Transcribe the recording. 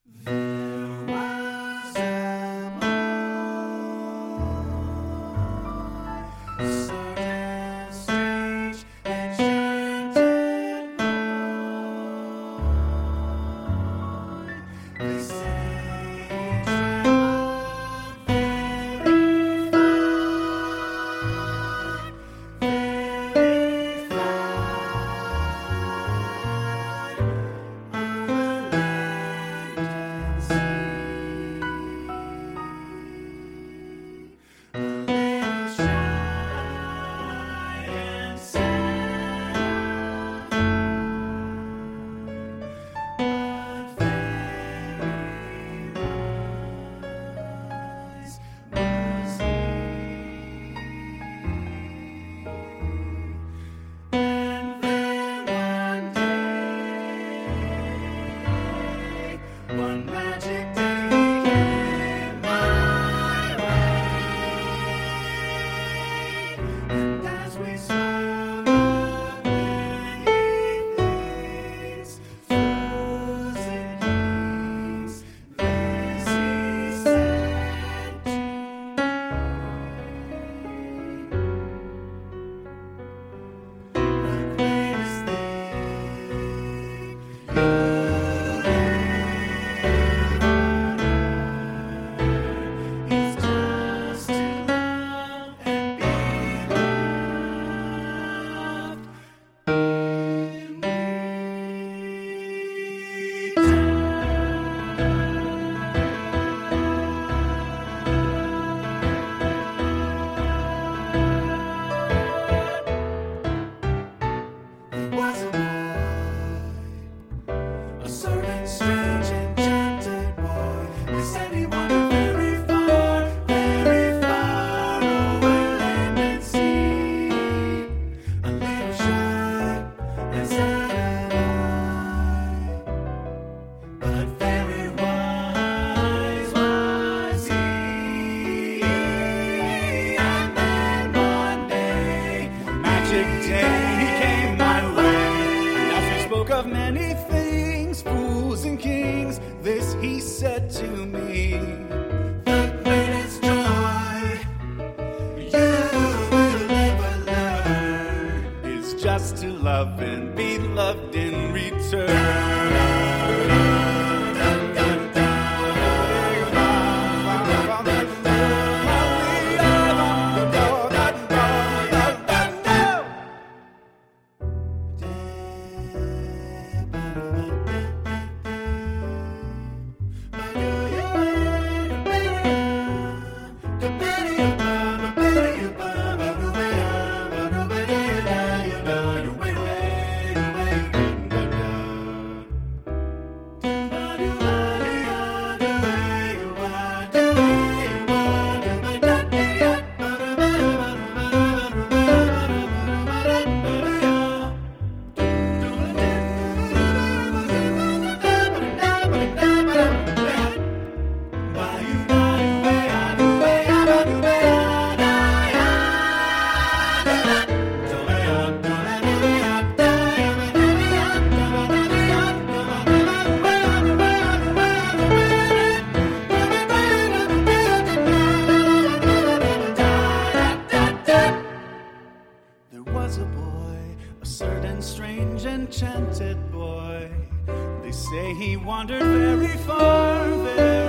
One magic day came my way, and as we spoke of many things, fools and kings, this he said to me, the greatest thing you was a boy, a certain strange enchanted boy. They said he wandered very far over land and sea. A little shy and sad eyed, but very wise was he. And then one day, magic day came my way. Spoke of many things, fools and kings, this he said to me. The greatest joy you will ever learn is just to love and be loved in return. There was a boy, a certain strange enchanted boy. They say he wandered very far,